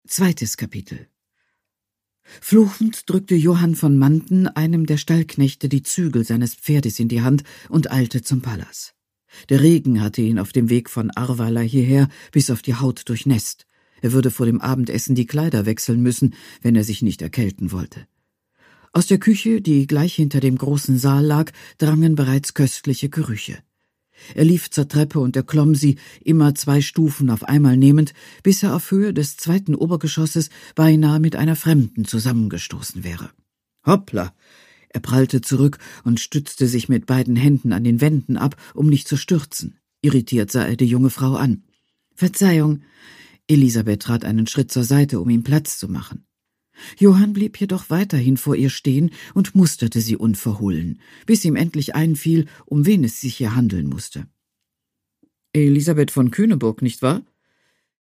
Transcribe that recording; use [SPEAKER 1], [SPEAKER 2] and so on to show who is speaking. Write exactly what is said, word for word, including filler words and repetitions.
[SPEAKER 1] Zweites Kapitel. Fluchend drückte Johann von Manten einem der Stallknechte die Zügel seines Pferdes in die Hand und eilte zum Palas. Der Regen hatte ihn auf dem Weg von Arvala hierher bis auf die Haut durchnässt. Er würde vor dem Abendessen die Kleider wechseln müssen, wenn er sich nicht erkälten wollte. Aus der Küche, die gleich hinter dem großen Saal lag, drangen bereits köstliche Gerüche. Er lief zur Treppe und erklomm sie, immer zwei Stufen auf einmal nehmend, bis er auf Höhe des zweiten Obergeschosses beinahe mit einer Fremden zusammengestoßen wäre. Hoppla! Er prallte zurück und stützte sich mit beiden Händen an den Wänden ab, um nicht zu stürzen. Irritiert sah er die junge Frau an. »Verzeihung!« Elisabeth trat einen Schritt zur Seite, um ihm Platz zu machen. Johann blieb jedoch weiterhin vor ihr stehen und musterte sie unverhohlen, bis ihm endlich einfiel, um wen es sich hier handeln musste. »Elisabeth von Küneburg, nicht wahr?«